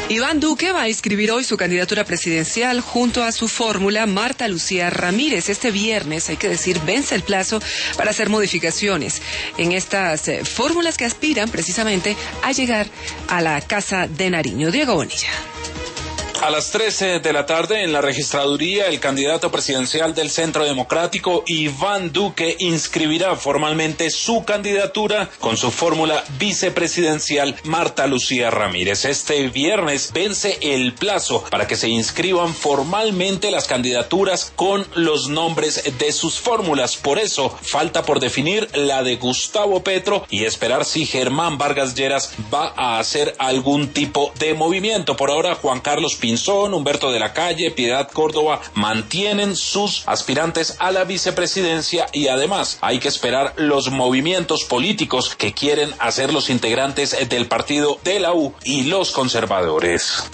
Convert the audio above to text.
Iván Duque va a inscribir hoy su candidatura presidencial junto a su fórmula Marta Lucía Ramírez. Este viernes, hay que decir, vence el plazo para hacer modificaciones en estas fórmulas que aspiran precisamente a llegar a la Casa de Nariño. Diego Bonilla. A las 13 de la tarde en la registraduría, el candidato presidencial del Centro Democrático, Iván Duque, inscribirá formalmente su candidatura con su fórmula vicepresidencial Marta Lucía Ramírez. Este viernes vence el plazo para que se inscriban formalmente las candidaturas con los nombres de sus fórmulas. Por eso, falta por definir la de Gustavo Petro y esperar si Germán Vargas Lleras va a hacer algún tipo de movimiento. Por ahora, Juan Carlos Pinzón, Humberto de la Calle, Piedad Córdoba mantienen sus aspirantes a la vicepresidencia y además hay que esperar los movimientos políticos que quieren hacer los integrantes del partido de la U y los conservadores.